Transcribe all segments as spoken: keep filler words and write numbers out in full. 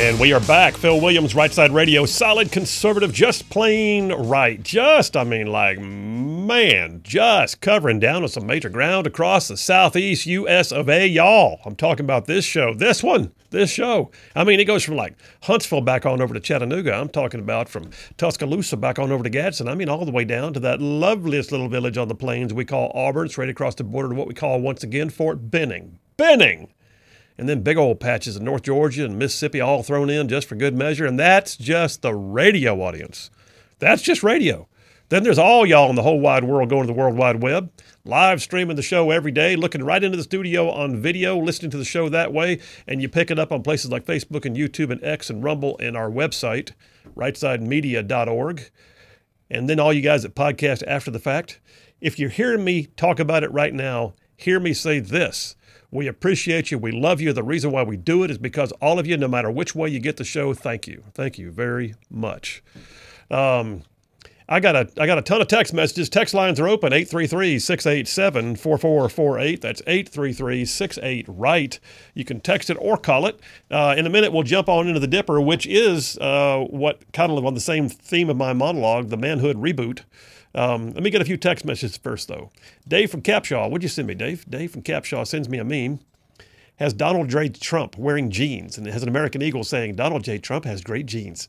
And we are back. Phil Williams, Right Side Radio. Solid conservative, just plain right. Just, I mean, like, man, just covering down on some major ground across the southeast U S of A, y'all. I'm talking about this show. This one. This show. I mean, it goes from, like, Huntsville back on over to Chattanooga. I'm talking about from Tuscaloosa back on over to Gadsden. I mean, all the way down to that loveliest little village on the plains we call Auburn, straight across the border to what we call, once again, Fort Benning. Benning! And then big old patches of North Georgia and Mississippi all thrown in just for good measure. And that's just the radio audience. That's just radio. Then there's all y'all in the whole wide world going to the World Wide Web, live streaming the show every day, looking right into the studio on video, listening to the show that way. And you pick it up on places like Facebook and YouTube and X and Rumble and our website, right side media dot org. And then all you guys that podcast after the fact, if you're hearing me talk about it right now, hear me say this. We appreciate you. We love you. The reason why we do it is because all of you, no matter which way you get the show, thank you. Thank you very much. Um, I got a I got a ton of text messages. Text lines are open, eight three three, six eight seven, four four four eight. That's eight three three, six eight, right. You can text it or call it. Uh, in a minute, we'll jump on into the Dipper, which is uh, what kind of on the same theme of my monologue, the manhood reboot. Um, let me get a few text messages first, though. Dave from Capshaw. What'd you send me, Dave? Dave from Capshaw sends me a meme. Has Donald J. Trump wearing jeans, and it has an American Eagle saying, Donald J. Trump has great jeans.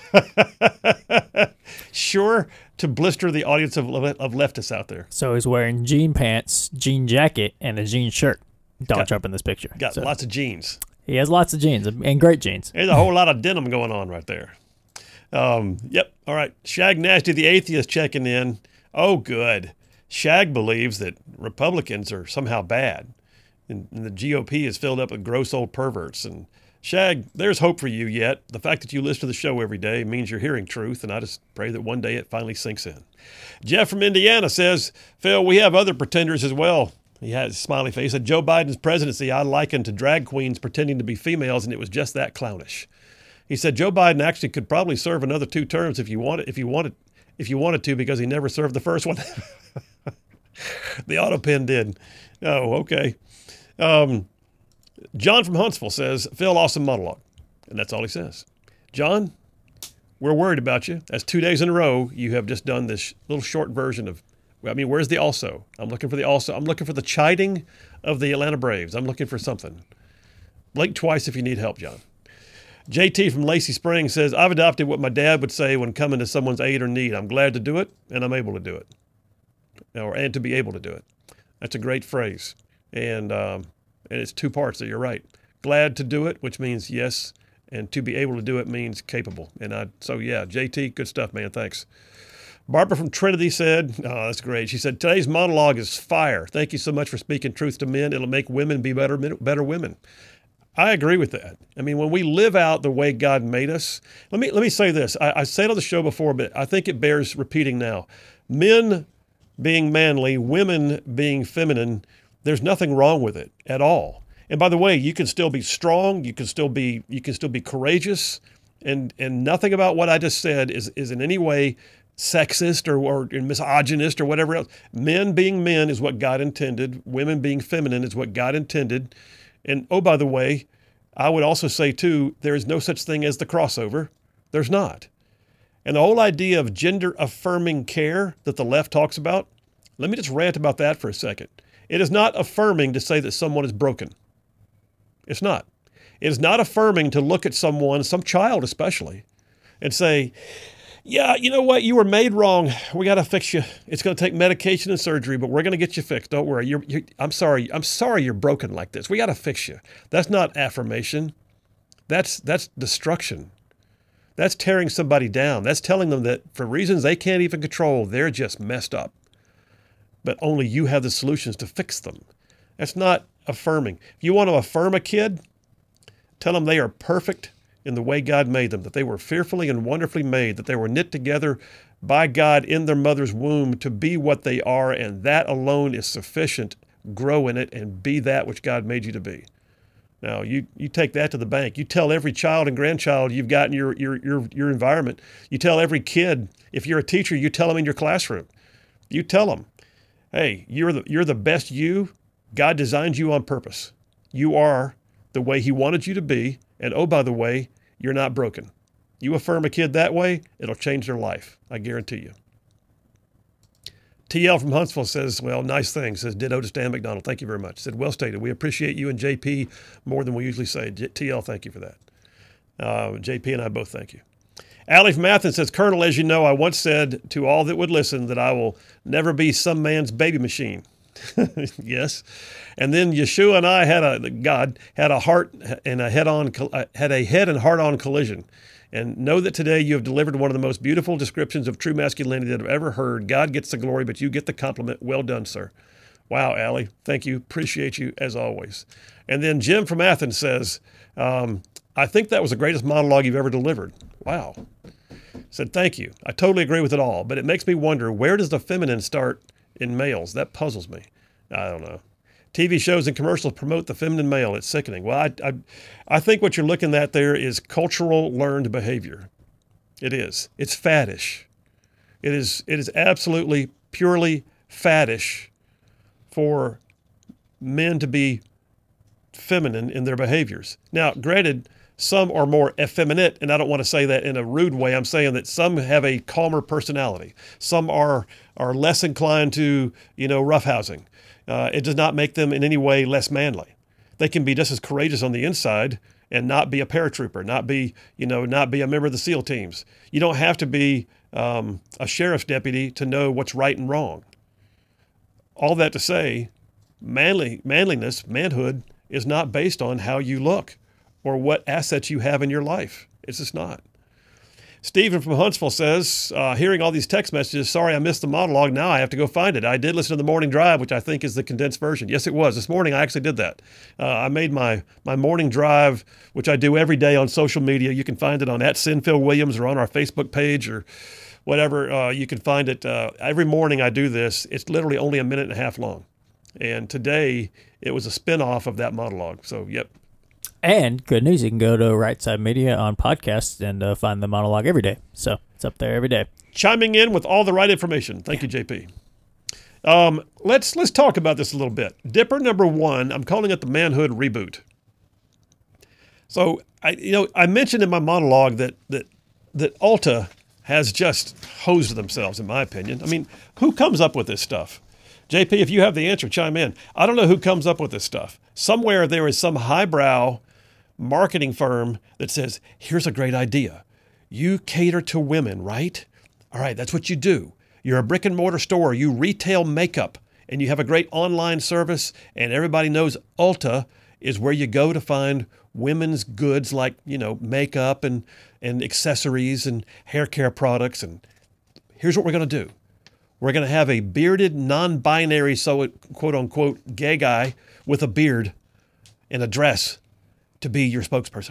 Sure to blister the audience of, of leftists out there. So he's wearing jean pants, jean jacket, and a jean shirt. Donald got, Trump in this picture. Got so lots of jeans. He has lots of jeans, and great jeans. There's a whole lot of denim going on right there. Um, yep. All right. Shag Nasty, the atheist, checking in. Oh, good. Shag believes that Republicans are somehow bad, and, and the G O P is filled up with gross old perverts. And Shag, there's hope for you yet. The fact that you listen to the show every day means you're hearing truth, and I just pray that one day it finally sinks in. Jeff from Indiana says, Phil, we have other pretenders as well. He has a smiley face. He said, Joe Biden's presidency I likened to drag queens pretending to be females, and it was just that clownish. He said Joe Biden actually could probably serve another two terms if you wanted, if you wanted, if you wanted to, because he never served the first one. The auto pen did. Oh, okay. Um, John from Huntsville says, Phil, awesome monologue. And that's all he says. John, we're worried about you. That's two days in a row you have just done this little short version of, I mean, where's the also? I'm looking for the also. I'm looking for the chiding of the Atlanta Braves. I'm looking for something. Blink twice if you need help, John. J T from Lacey Springs says, I've adopted what my dad would say when coming to someone's aid or need. I'm glad to do it, and I'm able to do it. Or, and to be able to do it. That's a great phrase. And um, and it's two parts, so you're right. Glad to do it, which means yes, and to be able to do it means capable. And I, so, yeah, J T, good stuff, man. Thanks. Barbara from Trinity said, oh, that's great. She said, today's monologue is fire. Thank you so much for speaking truth to men. It'll make women be better, better women. I agree with that. I mean, when we live out the way God made us, let me let me say this. I, I said on the show before, but I think it bears repeating now. Men being manly, women being feminine, there's nothing wrong with it at all. And by the way, you can still be strong, you can still be you can still be courageous, and and nothing about what I just said is is in any way sexist or, or misogynist or whatever else. Men being men is what God intended. Women being feminine is what God intended. And, oh, by the way, I would also say, too, there is no such thing as the crossover. There's not. And the whole idea of gender-affirming care that the left talks about, let me just rant about that for a second. It is not affirming to say that someone is broken. It's not. It is not affirming to look at someone, some child especially, and say, yeah, you know what? You were made wrong. We got to fix you. It's going to take medication and surgery, but we're going to get you fixed. Don't worry. You're, you're, I'm sorry. I'm sorry you're broken like this. We got to fix you. That's not affirmation. That's that's destruction. That's tearing somebody down. That's telling them that for reasons they can't even control, they're just messed up. But only you have the solutions to fix them. That's not affirming. If you want to affirm a kid, tell them they are perfect in the way God made them, that they were fearfully and wonderfully made, that they were knit together by God in their mother's womb to be what they are, and that alone is sufficient. Grow in it and be that which God made you to be. Now, you, you take that to the bank. You tell every child and grandchild you've got in your, your, your, your environment. You tell every kid, if you're a teacher, you tell them in your classroom. You tell them, hey, you're the, you're the best you. God designed you on purpose. You are the way he wanted you to be. And oh, by the way, you're not broken. You affirm a kid that way, it'll change their life. I guarantee you. T L from Huntsville says, well, nice thing. Says, ditto to Stan McDonald. Thank you very much. Said, well stated. We appreciate you and J P more than we usually say. J- T L, thank you for that. Uh, J P and I both thank you. Allie from Athens says, Colonel, as you know, I once said to all that would listen that I will never be some man's baby machine. Yes. And then Yeshua and I had a, God, had a heart and a head on, had a head and heart on collision. And know that today you have delivered one of the most beautiful descriptions of true masculinity that I've ever heard. God gets the glory, but you get the compliment. Well done, sir. Wow, Allie. Thank you. Appreciate you as always. And then Jim from Athens says, um, I think that was the greatest monologue you've ever delivered. Wow. Said, thank you. I totally agree with it all, but it makes me wonder, where does the feminine start in males? That puzzles me. I don't know. T V shows and commercials promote the feminine male. It's sickening. Well, I, I, I think what you're looking at there is cultural learned behavior. It is. It's faddish. It is. It is absolutely purely faddish for men to be feminine in their behaviors. Now, granted, some are more effeminate, and I don't want to say that in a rude way. I'm saying that some have a calmer personality. Some are are less inclined to, you know, roughhousing. Uh, it does not make them in any way less manly. They can be just as courageous on the inside and not be a paratrooper, not be, you know, not be a member of the SEAL teams. You don't have to be um, a sheriff's deputy to know what's right and wrong. All that to say, manly manliness, manhood, is not based on how you look or what assets you have in your life. It's just not. Stephen from Huntsville says, uh, hearing all these text messages, sorry I missed the monologue. Now I have to go find it. I did listen to the morning drive, which I think is the condensed version. Yes, it was. This morning I actually did that. Uh, I made my my morning drive, which I do every day on social media. You can find it on at Sinphil Williams or on our Facebook page or whatever. Uh, you can find it. Uh, every morning I do this. It's literally only a minute and a half long. And today it was a spinoff of that monologue. So, yep. And good news, you can go to Right Side Media on podcasts and uh, find the monologue every day. So it's up there every day. Chiming in with all the right information. Thank you, J P. Um, let's let's talk about this a little bit. Dipper number one, I'm calling it the manhood reboot. So I you know I mentioned in my monologue that that that Ulta has just hosed themselves, in my opinion. I mean, who comes up with this stuff? J P, if you have the answer, chime in. I don't know who comes up with this stuff. Somewhere there is some highbrow marketing firm that says, here's a great idea. You cater to women, right? All right, that's what you do. You're a brick and mortar store. You retail makeup and you have a great online service, and everybody knows Ulta is where you go to find women's goods like, you know, makeup and, and accessories and hair care products. And here's what we're going to do. We're going to have a bearded, non-binary, so quote unquote, gay guy with a beard and a dress to be your spokesperson.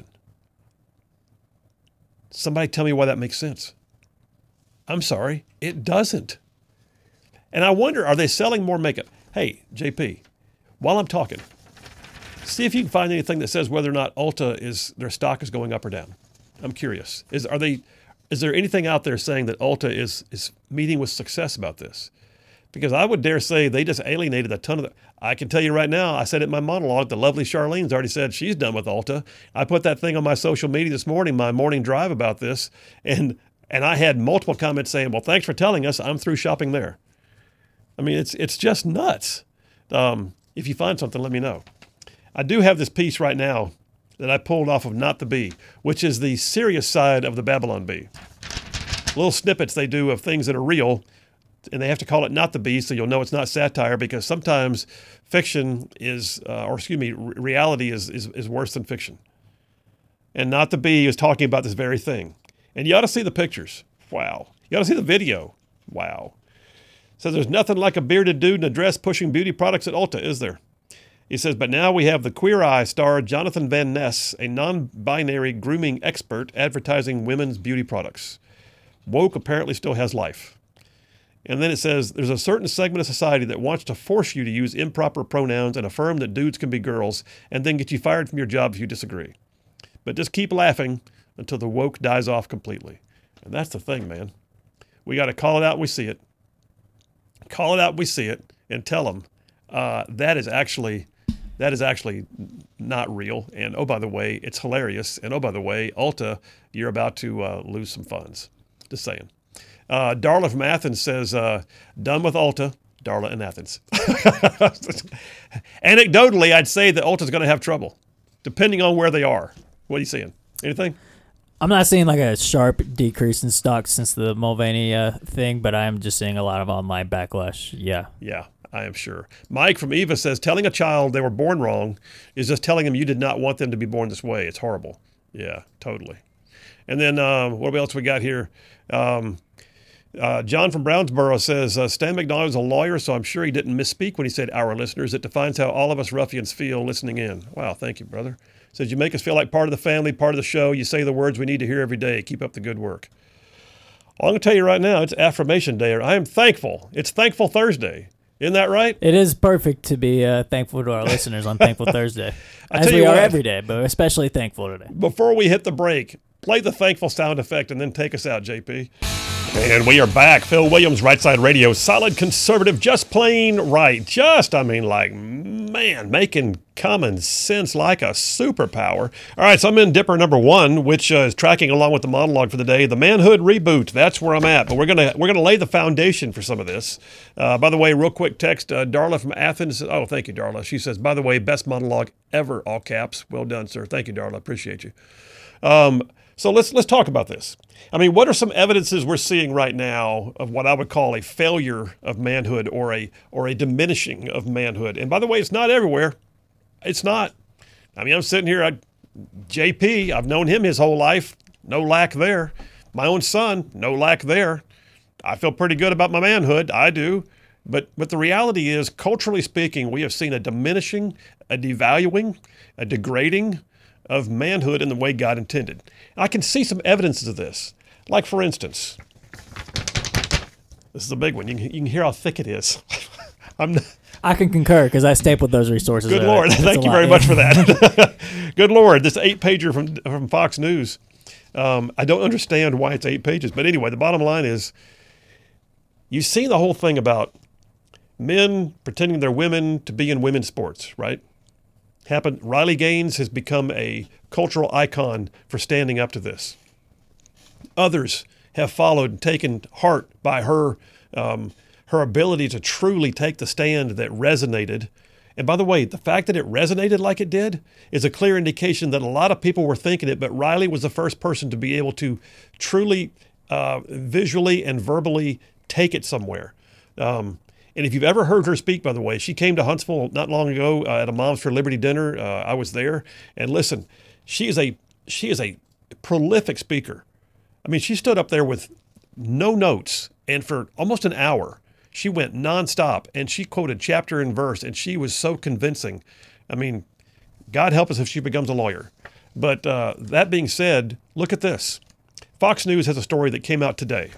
Somebody tell me why that makes sense. I'm sorry, it doesn't. And I wonder, are they selling more makeup? Hey, J P, while I'm talking, see if you can find anything that says whether or not Ulta is, their stock is going up or down. I'm curious. Is are they? Is there anything out there saying that Ulta is is meeting with success about this? Because I would dare say they just alienated a ton of the, I can tell you right now, I said it in my monologue, the lovely Charlene's already said she's done with Ulta. I put that thing on my social media this morning, my morning drive about this, and and I had multiple comments saying, well, thanks for telling us, I'm through shopping there. I mean, it's it's just nuts. Um, if you find something, let me know. I do have this piece right now that I pulled off of Not the Bee, which is the serious side of the Babylon Bee. Little snippets they do of things that are real, and they have to call it Not the Bee so you'll know it's not satire, because sometimes fiction is, uh, or excuse me, r- reality is, is is worse than fiction. And Not the Bee is talking about this very thing. And you ought to see the pictures. Wow. You ought to see the video. Wow. So there's nothing like a bearded dude in a dress pushing beauty products at Ulta, is there? He says, but now we have the Queer Eye star Jonathan Van Ness, a non-binary grooming expert advertising women's beauty products. Woke apparently still has life. And then it says, there's a certain segment of society that wants to force you to use improper pronouns and affirm that dudes can be girls, and then get you fired from your job if you disagree. But just keep laughing until the woke dies off completely. And that's the thing, man. We got to call it out when we see it. Call it out when we see it and tell them uh, that is actually that is actually not real. And oh, by the way, it's hilarious. And oh, by the way, Ulta, you're about to uh, lose some funds. Just saying. Uh, Darla from Athens says, uh, done with Ulta. Darla in Athens. Anecdotally, I'd say that Ulta's going to have trouble, depending on where they are. What are you seeing? Anything? I'm not seeing like a sharp decrease in stocks since the Mulvaney uh, thing, but I am just seeing a lot of online backlash. Yeah. Yeah, I am sure. Mike from Eva says, telling a child they were born wrong is just telling them you did not want them to be born this way. It's horrible. Yeah, totally. And then um, what else we got here? Um, uh, John from Brownsboro says, uh, Stan McDonald is a lawyer, so I'm sure he didn't misspeak when he said our listeners. It defines how all of us ruffians feel listening in. Wow, thank you, brother. Says, you make us feel like part of the family, part of the show. You say the words we need to hear every day. Keep up the good work. Well, I'm going to tell you right now, it's Affirmation Day. I am thankful. It's Thankful Thursday. Isn't that right? It is perfect to be uh, thankful to our listeners on Thankful Thursday, I as tell we you are what, every day, but especially thankful today. Before we hit the break, play the thankful sound effect and then take us out, J P. And we are back. Phil Williams, Right Side Radio. Solid conservative, just plain right. Just, I mean, like, man, making common sense like a superpower. All right, so I'm in Dipper number one, which uh, is tracking along with the monologue for the day. The manhood reboot, that's where I'm at. But we're gonna we're gonna lay the foundation for some of this. Uh, by the way, real quick text, uh, Darla from Athens. Oh, thank you, Darla. She says, by the way, best monologue ever, all caps. Well done, sir. Thank you, Darla. Appreciate you. Um, so let's let's talk about this. I mean, what are some evidences we're seeing right now of what I would call a failure of manhood or a or a diminishing of manhood? And by the way, it's not everywhere. It's not. I mean, I'm sitting here, I, J P, I've known him his whole life. No lack there. My own son, no lack there. I feel pretty good about my manhood. I do. But but the reality is, culturally speaking, we have seen a diminishing, a devaluing, a degrading of manhood in the way God intended. And I can see some evidences of this. Like, for instance, this is a big one. You can, you can hear how thick it is. I'm not, I can concur because I stapled those resources. Good uh, Lord. Thank you lot, very yeah. much for that. Good Lord. This eight-pager from, from Fox News. Um, I don't understand why it's eight pages. But anyway, the bottom line is, you've seen the whole thing about men pretending they're women to be in women's sports, right? Happened. Riley Gaines has become a cultural icon for standing up to this. Others have followed and taken heart by her um, her ability to truly take the stand that resonated. And by the way, the fact that it resonated like it did is a clear indication that a lot of people were thinking it, but Riley was the first person to be able to truly uh, visually and verbally take it somewhere. Um, And if you've ever heard her speak, by the way, she came to Huntsville not long ago uh, at a Moms for Liberty dinner. Uh, I was there. And listen, she is a she is a prolific speaker. I mean, she stood up there with no notes, and for almost an hour, she went nonstop, and she quoted chapter and verse, and she was so convincing. I mean, God help us if she becomes a lawyer. But uh, that being said, look at this. Fox News has a story that came out today.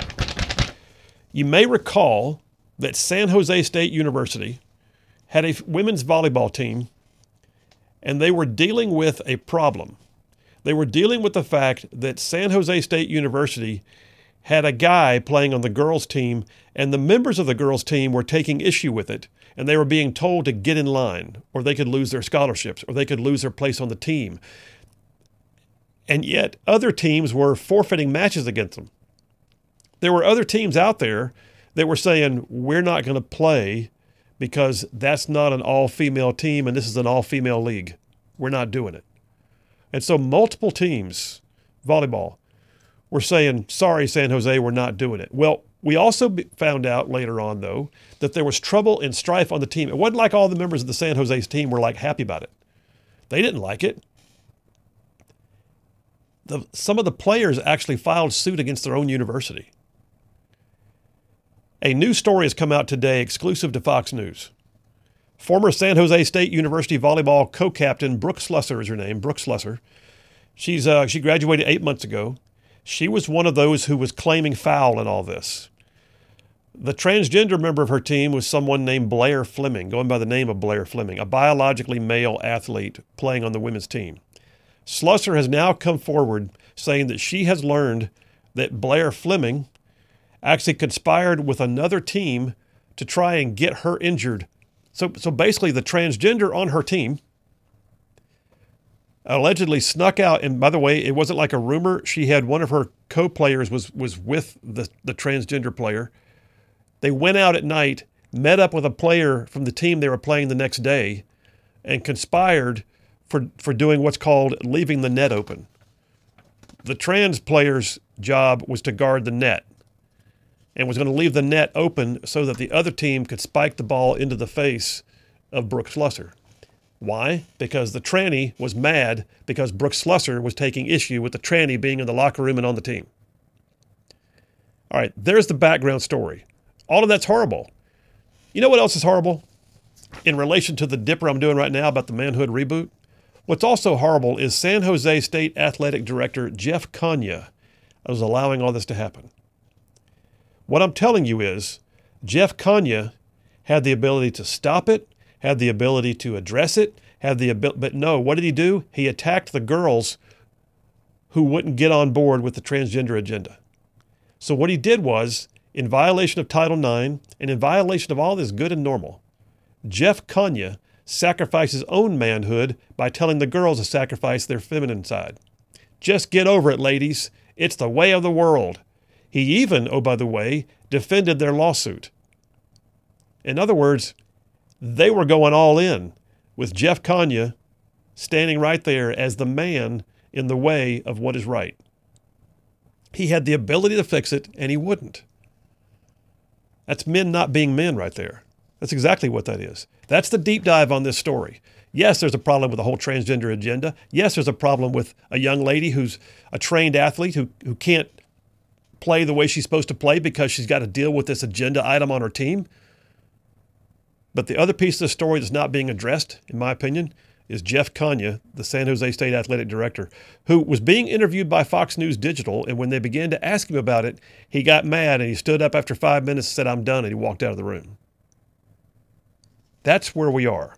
You may recall that San Jose State University had a women's volleyball team, and they were dealing with a problem. They were dealing with the fact that San Jose State University had a guy playing on the girls' team, and the members of the girls' team were taking issue with it, and they were being told to get in line, or they could lose their scholarships, or they could lose their place on the team. And yet other teams were forfeiting matches against them. There were other teams out there that were saying, we're not going to play because that's not an all-female team and this is an all-female league. We're not doing it. And so multiple teams, volleyball, were saying, sorry, San Jose, we're not doing it. Well, we also found out later on, though, that there was trouble and strife on the team. It wasn't like all the members of the San Jose team were like happy about it. They didn't like it. The, some of the players actually filed suit against their own university. A new story has come out today exclusive to Fox News. Former San Jose State University volleyball co-captain Brooke Slusser is her name, Brooke Slusser. She's uh, she graduated eight months ago. She was one of those who was claiming foul in all this. The transgender member of her team was someone named Blair Fleming, going by the name of Blair Fleming, a biologically male athlete playing on the women's team. Slusser has now come forward saying that she has learned that Blair Fleming actually conspired with another team to try and get her injured So, so basically, the transgender on her team allegedly snuck out. And by the way, it wasn't like a rumor. She had one of her co-players was was with the, the transgender player. They went out at night, met up with a player from the team they were playing the next day, and conspired for, for doing what's called leaving the net open. The trans player's job was to guard the net and was going to leave the net open so that the other team could spike the ball into the face of Brooke Slusser. Why? Because the tranny was mad because Brooke Slusser was taking issue with the tranny being in the locker room and on the team. All right, there's the background story. All of that's horrible. You know what else is horrible in relation to the dipper I'm doing right now about the manhood reboot? What's also horrible is San Jose State Athletic Director Jeff Kanya was allowing all this to happen. What I'm telling you is Jeff Kanya had the ability to stop it, had the ability to address it, had the ability, but no, what did he do? He attacked the girls who wouldn't get on board with the transgender agenda. So what he did was, in violation of Title nine and in violation of all this good and normal, Jeff Kanya sacrificed his own manhood by telling the girls to sacrifice their feminine side. Just get over it, ladies. It's the way of the world. He even, oh, by the way, defended their lawsuit. In other words, they were going all in with Jeff Kanya standing right there as the man in the way of what is right. He had the ability to fix it, and he wouldn't. That's men not being men right there. That's exactly what that is. That's the deep dive on this story. Yes, there's a problem with the whole transgender agenda. Yes, there's a problem with a young lady who's a trained athlete who, who can't play the way she's supposed to play because she's got to deal with this agenda item on her team. But the other piece of the story that's not being addressed, in my opinion, is Jeff Kanya, the San Jose State Athletic Director, who was being interviewed by Fox News Digital, and when they began to ask him about it, he got mad and he stood up after five minutes and said, "I'm done," and he walked out of the room. That's where we are.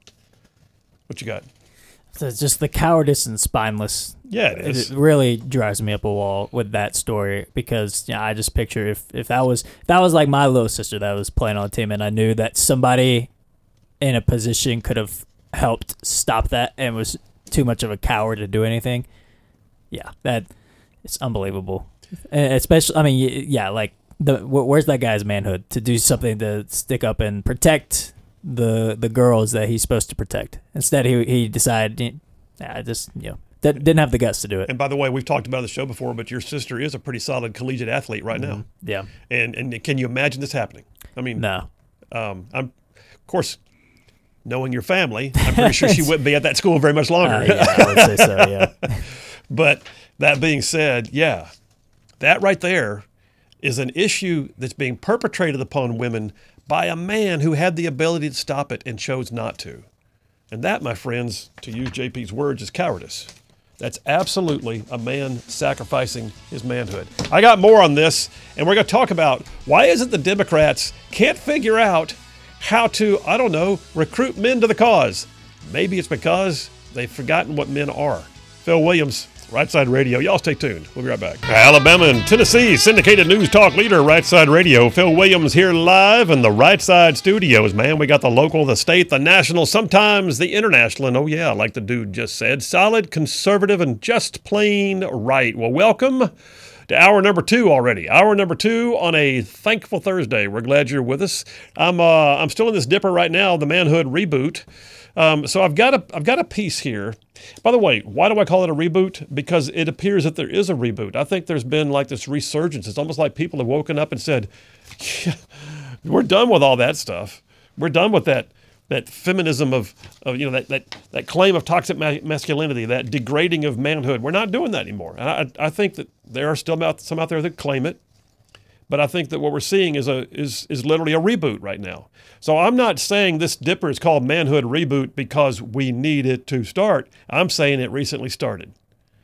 What you got? So it's just the cowardice and spineless. Yeah, it is. It really drives me up a wall with that story because you know, I just picture if, if that was if that was like my little sister that was playing on the team and I knew that somebody in a position could have helped stop that and was too much of a coward to do anything. Yeah, that it's unbelievable. And especially, I mean, yeah, like the where's that guy's manhood to do something to stick up and protect the the girls that he's supposed to protect? Instead, he he decided, I just you know that didn't have the guts to do it. And by the way, we've talked about the show before, but your sister is a pretty solid collegiate athlete right now. Mm-hmm. Yeah. And and can you imagine this happening? I mean, no. Um, I'm of course. Knowing your family, I'm pretty sure she wouldn't be at that school very much longer. Uh, yeah, I would say so, yeah. But that being said, yeah, that right there is an issue that's being perpetrated upon women by a man who had the ability to stop it and chose not to. And that, my friends, to use J P's words, is cowardice. That's absolutely a man sacrificing his manhood. I got more on this, and we're going to talk about why is it the Democrats can't figure out how to, I don't know, recruit men to the cause. Maybe it's because they've forgotten what men are. Phil Williams, Right Side Radio. Y'all stay tuned. We'll be right back. Alabama and Tennessee syndicated news talk leader, Right Side Radio. Phil Williams here live in the Right Side studios. Man, we got the local, the state, the national, sometimes the international. And oh yeah, like the dude just said, solid, conservative, and just plain right. Well, welcome to hour number two already. Hour number two on a thankful Thursday. We're glad you're with us. I'm uh, I'm still in this dipper right now, the manhood reboot. Um, so I've got a I've got a piece here. By the way, why do I call it a reboot? Because it appears that there is a reboot. I think there's been like this resurgence. It's almost like people have woken up and said, yeah, we're done with all that stuff. We're done with that that feminism of, of you know, that, that, that claim of toxic ma- masculinity, that degrading of manhood. We're not doing that anymore. And I, I think that there are still out, some out there that claim it. But I think that what we're seeing is a is is literally a reboot right now. So I'm not saying this dipper is called Manhood Reboot because we need it to start. I'm saying it recently started.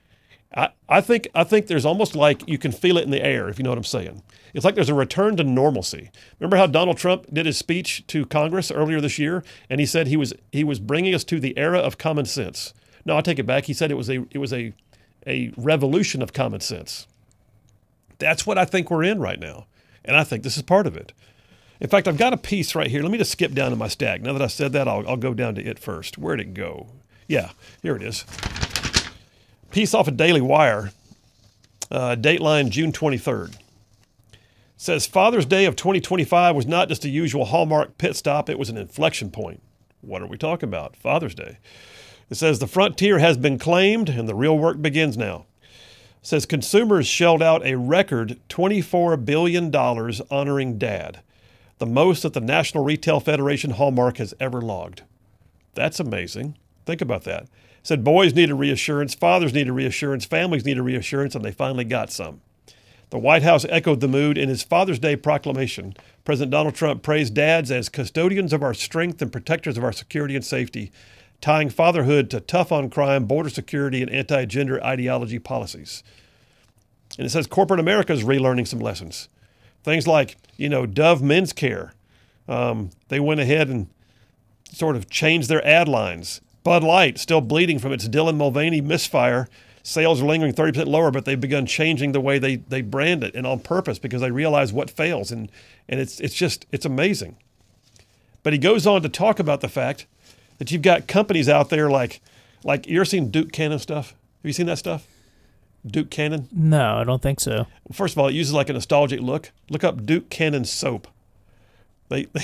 I, I think I think there's almost like you can feel it in the air, if you know what I'm saying. It's like there's a return to normalcy. Remember how Donald Trump did his speech to Congress earlier this year, and he said he was he was bringing us to the era of common sense. No, I take it back. He said it was a it was a a revolution of common sense. That's what I think we're in right now, and I think this is part of it. In fact, I've got a piece right here. Let me just skip down to my stack. Now that I said that, I'll, I'll go down to it first. Where'd it go? Yeah, here it is. Piece off of Daily Wire, uh, Dateline June twenty-third. Says Father's Day of twenty twenty-five was not just a usual Hallmark pit stop, it was an inflection point. What are we talking about? Father's Day. It says the frontier has been claimed and the real work begins now. It says consumers shelled out a record twenty-four billion dollars honoring Dad, the most that the National Retail Federation Hallmark has ever logged. That's amazing. Think about that. It said boys needed reassurance, fathers needed reassurance, families needed reassurance, and they finally got some. The White House echoed the mood in his Father's Day proclamation. President Donald Trump praised dads as custodians of our strength and protectors of our security and safety, tying fatherhood to tough on crime, border security, and anti-gender ideology policies. And it says corporate America is relearning some lessons. Things like, you know, Dove Men's Care. Um, they went ahead and sort of changed their ad lines. Bud Light, still bleeding from its Dylan Mulvaney misfire. Sales are lingering thirty percent lower, but they've begun changing the way they, they brand it, and on purpose because they realize what fails. And, and it's it's just, it's amazing. But he goes on to talk about the fact that you've got companies out there like, like you ever seen Duke Cannon stuff? Have you seen that stuff? Duke Cannon? No, I don't think so. First of all, it uses like a nostalgic look. Look up Duke Cannon soap. They, they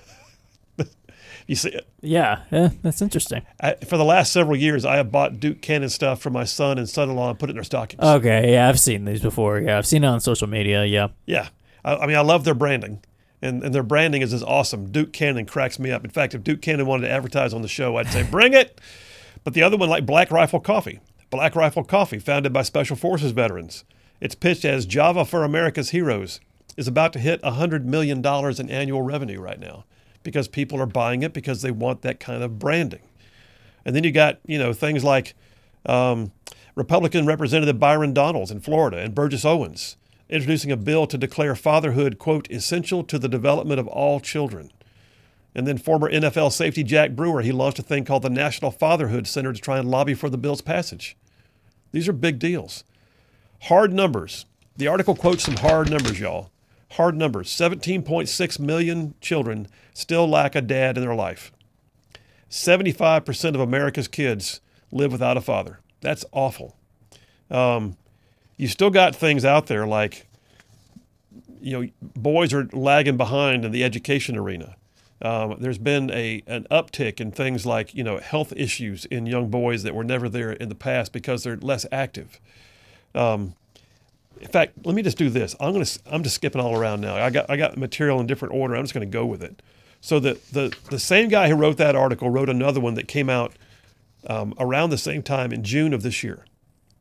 you see it? Yeah, yeah, that's interesting. I, for the last several years, I have bought Duke Cannon stuff for my son and son-in-law and put it in their stockings. Okay, yeah, I've seen these before. Yeah, I've seen it on social media, yeah. Yeah. I, I mean, I love their branding. And, and their branding is just awesome. Duke Cannon cracks me up. In fact, if Duke Cannon wanted to advertise on the show, I'd say, bring it. But the other one, like Black Rifle Coffee. Black Rifle Coffee, founded by Special Forces veterans. It's pitched as Java for America's Heroes, is about to hit one hundred million dollars in annual revenue right now because people are buying it because they want that kind of branding. And then you got, you know, things like um, Republican Representative Byron Donalds in Florida and Burgess Owens introducing a bill to declare fatherhood, quote, essential to the development of all children. And then former N F L safety Jack Brewer, he launched a thing called the National Fatherhood Center to try and lobby for the bill's passage. These are big deals. Hard numbers. The article quotes some hard numbers, y'all. Hard numbers. seventeen point six million children still lack a dad in their life. seventy-five percent of America's kids live without a father. That's awful. Um, you still got things out there like, you know, boys are lagging behind in the education arena. Um, there's been a an uptick in things like, you know, health issues in young boys that were never there in the past because they're less active. Um, in fact, let me just do this. I'm gonna I'm just skipping all around now. I got I got material in different order. I'm just going to go with it. So the the the same guy who wrote that article wrote another one that came out um, around the same time in June of this year.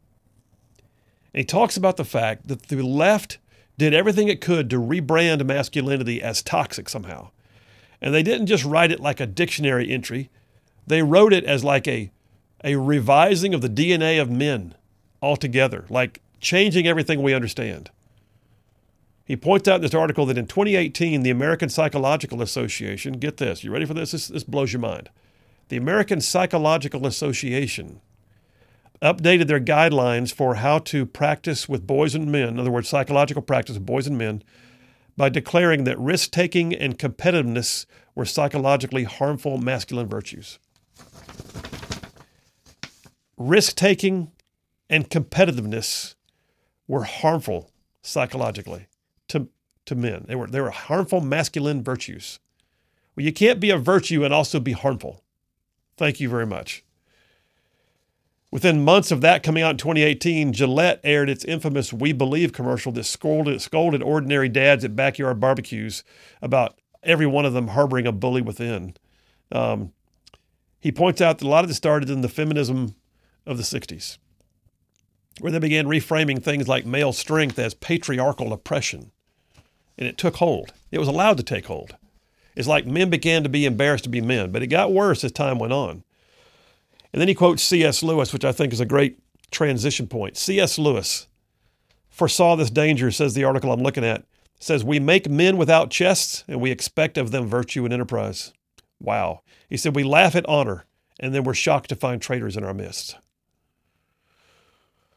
And he talks about the fact that the left did everything it could to rebrand masculinity as toxic somehow. And they didn't just write it like a dictionary entry. They wrote it as like a, a revising of the D N A of men altogether, like changing everything we understand. He points out in this article that in twenty eighteen, the American Psychological Association, get this, you ready for this? This, this blows your mind. The American Psychological Association updated their guidelines for how to practice with boys and men, in other words, psychological practice with boys and men, by declaring that risk-taking and competitiveness were psychologically harmful masculine virtues. Risk-taking and competitiveness were harmful psychologically to, to men. They were, they were harmful masculine virtues. Well, you can't be a virtue and also be harmful. Thank you very much. Within months of that coming out in twenty eighteen, Gillette aired its infamous We Believe commercial that scolded, scolded ordinary dads at backyard barbecues about every one of them harboring a bully within. Um, he points out that a lot of this started in the feminism of the sixties, where they began reframing things like male strength as patriarchal oppression. And it took hold. It was allowed to take hold. It's like men began to be embarrassed to be men, but it got worse as time went on. And then he quotes C S Lewis, which I think is a great transition point. C S Lewis foresaw this danger, says the article I'm looking at. It says, we make men without chests, and we expect of them virtue and enterprise. Wow. He said, we laugh at honor, and then we're shocked to find traitors in our midst.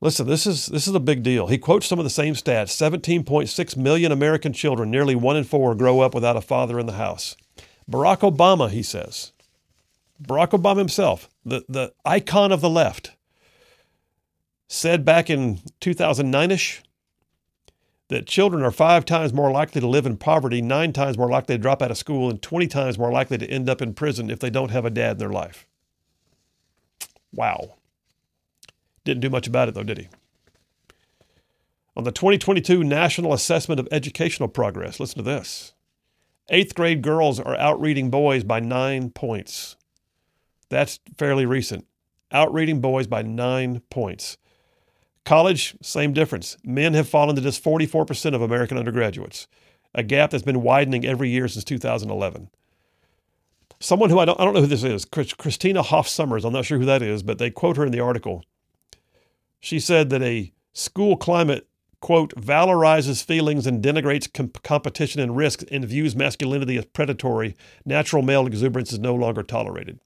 Listen, this is this is a big deal. He quotes some of the same stats. seventeen point six million American children, nearly one in four, grow up without a father in the house. Barack Obama, he says, Barack Obama himself, the, the icon of the left, said back in two thousand nine-ish that children are five times more likely to live in poverty, nine times more likely to drop out of school, and twenty times more likely to end up in prison if they don't have a dad in their life. Wow. Didn't do much about it, though, did he? On the twenty twenty-two National Assessment of Educational Progress, listen to this. Eighth grade girls are outreading boys by nine points. That's fairly recent. Outreading boys by nine points. College, same difference. Men have fallen to just forty-four percent of American undergraduates, a gap that's been widening every year since two thousand eleven. Someone who I don't, I don't know who this is, Christina Hoff Sommers, I'm not sure who that is, but they quote her in the article. She said that a school climate, quote, valorizes feelings and denigrates comp- competition and risk and views masculinity as predatory. Natural male exuberance is no longer tolerated.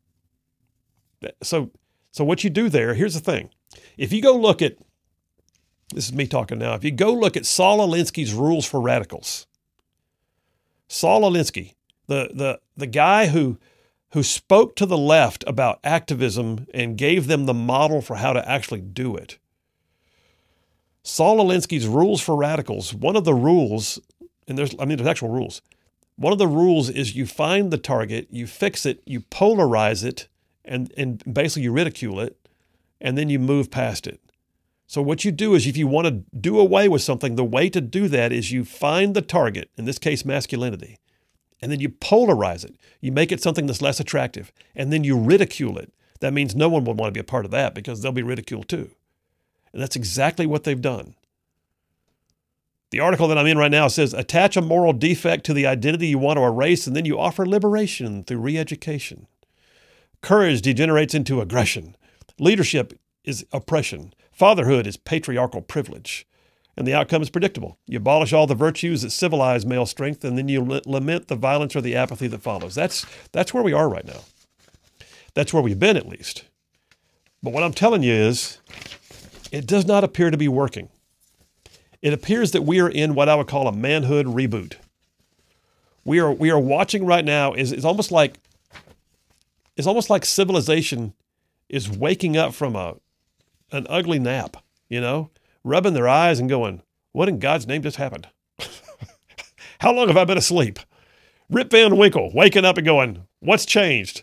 So, so what you do there, here's the thing. If you go look at, this is me talking now, if you go look at Saul Alinsky's Rules for Radicals, Saul Alinsky, the, the, the guy who who spoke to the left about activism and gave them the model for how to actually do it. Saul Alinsky's Rules for Radicals, one of the rules, and there's, I mean, there's actual rules. One of the rules is you find the target, you fix it, you polarize it, and, and basically you ridicule it, and then you move past it. So what you do is if you want to do away with something, the way to do that is you find the target, in this case, masculinity, and then you polarize it. You make it something that's less attractive, and then you ridicule it. That means no one would want to be a part of that because they'll be ridiculed too. And that's exactly what they've done. The article that I'm in right now says, attach a moral defect to the identity you want to erase, and then you offer liberation through re-education. Courage degenerates into aggression. Leadership is oppression. Fatherhood is patriarchal privilege. And the outcome is predictable. You abolish all the virtues that civilize male strength, and then you lament the violence or the apathy that follows. That's, that's where we are right now. That's where we've been, at least. But what I'm telling you is, it does not appear to be working. It appears that we are in what I would call a manhood reboot. We are we are watching right now. Is it's almost like it's almost like civilization is waking up from a an ugly nap, you know, rubbing their eyes and going, "What in God's name just happened? How long have I been asleep?" Rip Van Winkle waking up and going, "What's changed?"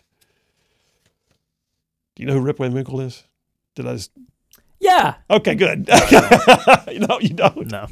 Do you know who Rip Van Winkle is? Did I just? Yeah. Okay, good. No, you don't. No.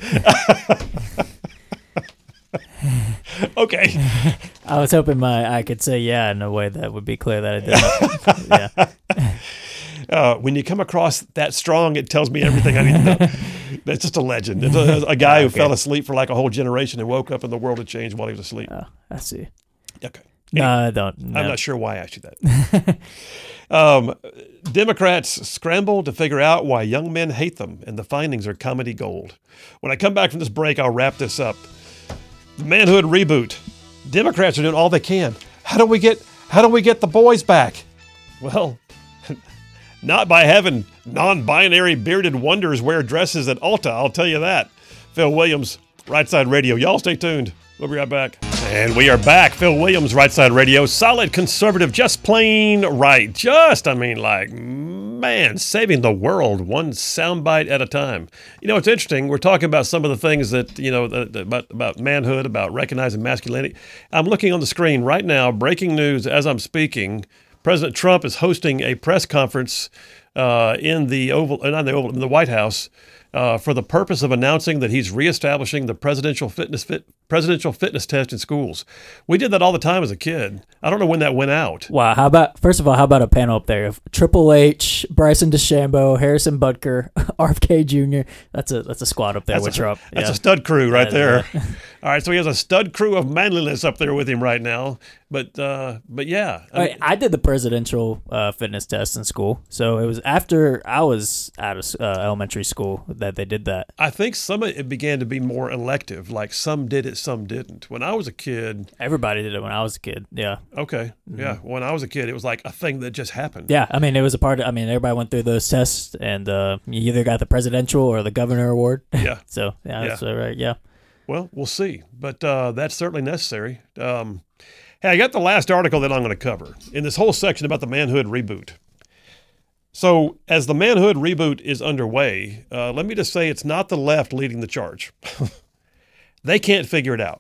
Okay. I was hoping my I could say yeah in a way that would be clear that I didn't. Yeah. Uh, when you come across that strong, it tells me everything I need to know. That's just a legend. It's a, a guy who okay. fell asleep for like a whole generation and woke up and the world had changed while he was asleep. Oh, I see. Okay. No, Anyway, I don't. No. I'm not sure why I asked you that. um, Democrats scramble to figure out why young men hate them, and the findings are comedy gold. When I come back from this break, I'll wrap this up. The manhood reboot. Democrats are doing all they can. How do we get? How do we get the boys back? Well, not by having non-binary bearded wonders wear dresses at Ulta. I'll tell you that. Phil Williams, Right Side Radio. Y'all stay tuned. We'll be right back. And we are back. Phil Williams, Right Side Radio. Solid conservative, just plain right. Just, I mean, like, man, saving the world one soundbite at a time. You know, it's interesting. We're talking about some of the things that, you know, the, the, about, about manhood, about recognizing masculinity. I'm looking on the screen right now, breaking news as I'm speaking. President Trump is hosting a press conference uh, in the Oval, uh, not the Oval, in the White House, Uh, for the purpose of announcing that he's reestablishing the presidential fitness fit, presidential fitness test in schools. We did that all the time as a kid. I don't know when that went out. Wow. How about, first of all, how about a panel up there of Triple H, Bryson DeChambeau, Harrison Butker, R F K Junior That's a that's a squad up there That's with a, Trump. That's yeah. a stud crew right Yeah, there. yeah. All right, so he has a stud crew of manliness up there with him right now. But uh, but yeah. I, All right, I did the presidential uh, fitness test in school. So it was after I was out of uh, elementary school that they did that. I think some of it began to be more elective, like some did it, some didn't. When I was a kid, Everybody did it when I was a kid. Yeah. okay, mm-hmm. yeah, when I was a kid, it was like a thing that just happened. Yeah, I mean, it was a part of, I mean, everybody went through those tests, and uh, you either got the presidential or the governor award. Yeah. so, yeah, yeah. that's uh, right, yeah. Well, we'll see, but uh, that's certainly necessary. Um, hey, I got the last article that I'm going to cover in this whole section about the manhood reboot. So as the manhood reboot is underway, uh, let me just say it's not the left leading the charge. They can't figure it out.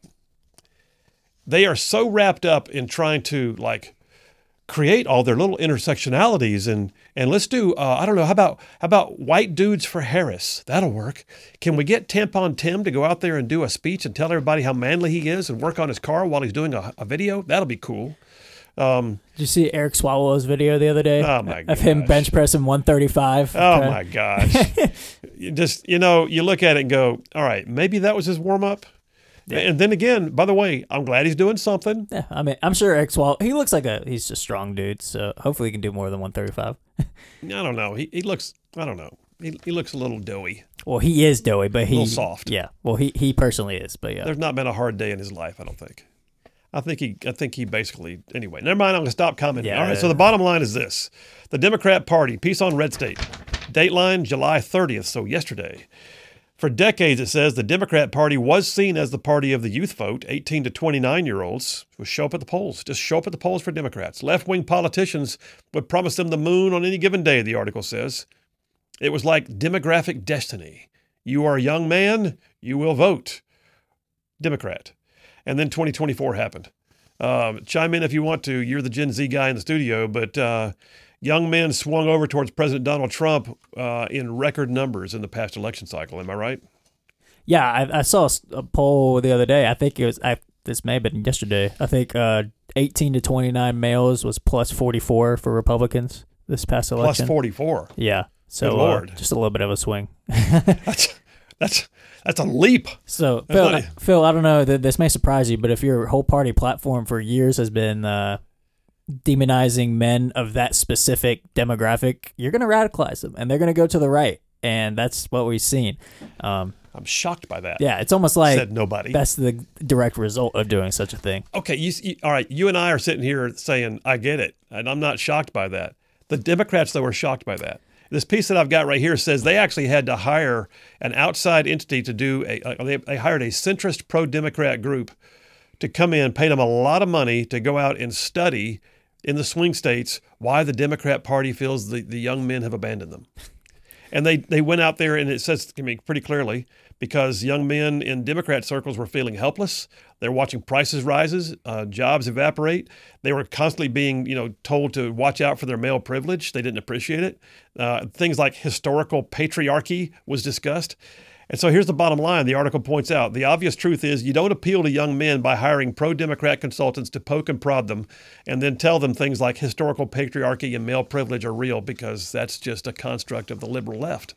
They are so wrapped up in trying to like create all their little intersectionalities and and let's do uh, I don't know how about how about white dudes for Harris? That'll work. Can we get Tampon Tim to go out there and do a speech and tell everybody how manly he is and work on his car while he's doing a, a video? That'll be cool. Um, Did you see Eric Swallow's video the other day? Oh my Of him gosh. bench pressing one thirty-five. Oh Okay. my gosh. You just, you know, you look at it and go, all right, maybe that was his warm up. Yeah. And then again, by the way, I'm glad he's doing something. Yeah, I mean, I'm sure Eric Swallow, he looks like a, he's a strong dude, so hopefully he can do more than one thirty-five. I don't know. He, he looks, I don't know. He, he looks a little doughy. Well, he is doughy, but he, A little soft. Yeah, well, he, he personally is, but yeah. There's not been a hard day in his life, I don't think. I think he I think he basically anyway. Never mind, I'm gonna stop commenting. Yeah, All right, yeah. so the bottom line is this. The Democrat Party, peace on red state. Dateline July thirtieth, so yesterday. For decades, it says the Democrat Party was seen as the party of the youth vote, eighteen to twenty-nine-year-olds, would show up at the polls. Just show up at the polls for Democrats. Left-wing politicians would promise them the moon on any given day, the article says. It was like demographic destiny. You are a young man, you will vote. Democrat. And then twenty twenty-four happened. Um, chime in if you want to. You're the Gen Z guy in the studio, but uh, young men swung over towards President Donald Trump uh, in record numbers in the past election cycle. Am I right? Yeah, I, I saw a poll the other day. I think it was, I, this may have been yesterday. I think uh, eighteen to twenty-nine males was plus forty-four for Republicans this past election. Plus forty-four. Yeah. So Good Lord. Uh, just a little bit of a swing. That's that's that's a leap. So, Phil, not- Phil, I don't know, th- this may surprise you, but if your whole party platform for years has been uh, demonizing men of that specific demographic, you're going to radicalize them, and they're going to go to the right, and that's what we've seen. Um, I'm shocked by that. yeah, it's almost like Said nobody. that's the direct result of doing such a thing. Okay, you, you, all right, you and I are sitting here saying, I get it, and I'm not shocked by that. The Democrats, though, are shocked by that. This piece that I've got right here says they actually had to hire an outside entity to do a, uh, they, they hired a centrist pro-Democrat group to come in, paid them a lot of money to go out and study in the swing states why the Democrat Party feels the, the young men have abandoned them. And they, they went out there, and it says to me pretty clearly, because young men in Democrat circles were feeling helpless. They're watching prices rises, uh, jobs evaporate. They were constantly being, you know, told to watch out for their male privilege. They didn't appreciate it. Uh, things like historical patriarchy was discussed. And so here's the bottom line. The article points out, the obvious truth is you don't appeal to young men by hiring pro-Democrat consultants to poke and prod them and then tell them things like historical patriarchy and male privilege are real, because that's just a construct of the liberal left.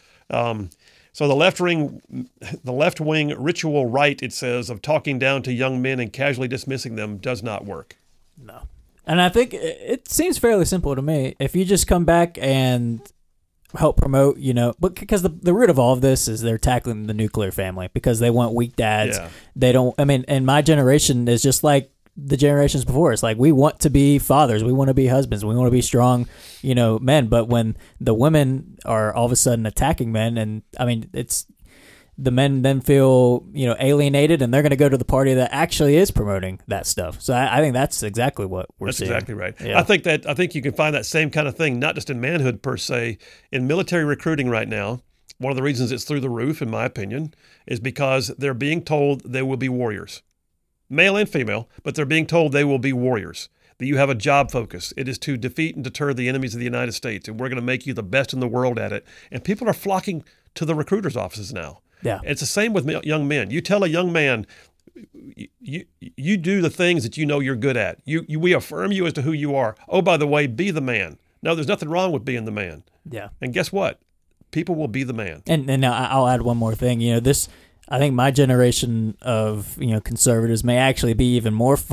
Um, so the left wing, the left wing ritual right, it says, of talking down to young men and casually dismissing them does not work. No. And I think it- it seems fairly simple to me. If you just come back and help promote, you know, but because the, the root of all of this is they're tackling the nuclear family because they want weak dads. Yeah. They don't, I mean, and my generation is just like the generations before. It's like we want to be fathers, we want to be husbands, we want to be strong, you know, men. But when the women are all of a sudden attacking men, and I mean, it's the men then feel, you know, alienated, and they're going to go to the party that actually is promoting that stuff. So I, I think that's exactly what we're That's seeing. exactly right. Yeah. I think that I think you can find that same kind of thing, not just in manhood per se, in military recruiting right now. One of the reasons it's through the roof, in my opinion, is because they're being told they will be warriors, male and female, but they're being told they will be warriors. That you have a job focus. It is to defeat and deter the enemies of the United States, and we're going to make you the best in the world at it. And people are flocking to the recruiters' offices now. Yeah. It's the same with young men. You tell a young man, you you do the things that you know you're good at. You, you we affirm you as to who you are. Oh, by the way, be the man. No, there's nothing wrong with being the man. Yeah. And guess what? People will be the man. And and now I'll add one more thing. You know, this, I think my generation of, you know, conservatives may actually be even more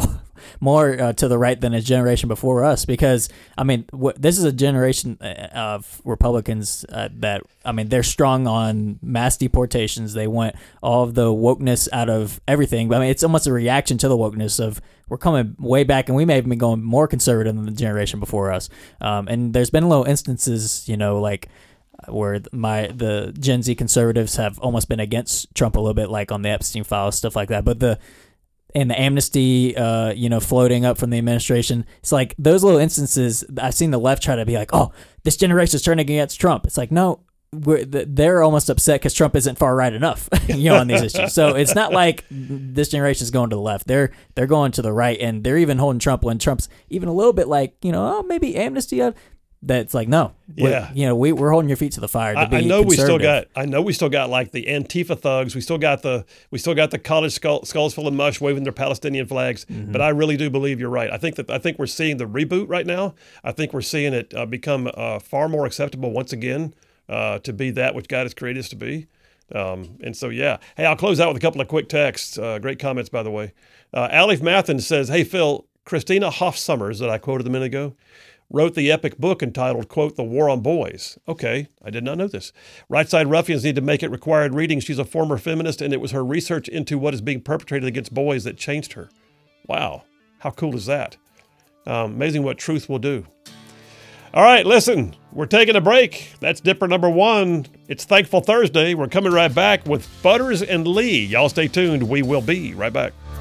more uh, to the right than a generation before us. Because I mean, w- this is a generation of Republicans uh, that I mean, they're strong on mass deportations. They want all of the wokeness out of everything. But I mean, it's almost a reaction to the wokeness of we're coming way back, and we may have been going more conservative than the generation before us. Um, and there's been little instances, you know, like where my the Gen Z conservatives have almost been against Trump a little bit, like on the Epstein files, stuff like that. But the and the amnesty, uh, you know, floating up from the administration, it's like those little instances. I've seen the left try to be like, "Oh, this generation is turning against Trump." It's like, no, we're, they're almost upset because Trump isn't far right enough, you know, on these issues. So it's not like this generation is going to the left; they're they're going to the right, and they're even holding Trump when Trump's even a little bit like, you know, oh, maybe amnesty. Uh, That's like, no, yeah, you know, we we're holding your feet to the fire. To I, be I know we still conservative. got, I know we still got like the Antifa thugs. We still got the, we still got the college skull, skulls full of mush waving their Palestinian flags. Mm-hmm. But I really do believe you're right. I think that I think we're seeing the reboot right now. I think we're seeing it uh, become uh, far more acceptable once again uh, to be that which God has created us to be. Um, and so, yeah. Hey, I'll close out with a couple of quick texts. Uh, great comments, by the way. Uh, Alif Mathin says, "Hey Phil, Christina Hoff Sommers that I quoted a minute ago wrote the epic book entitled, quote, The War on Boys." Okay, I did not know this. Right Side Ruffians need to make it required reading. She's a former feminist, and it was her research into what is being perpetrated against boys that changed her. Wow, how cool is that? Um, amazing what truth will do. All right, listen, we're taking a break. That's Dipper number one. It's Thankful Thursday. We're coming right back with Butters and Lee. Y'all stay tuned. We will be right back.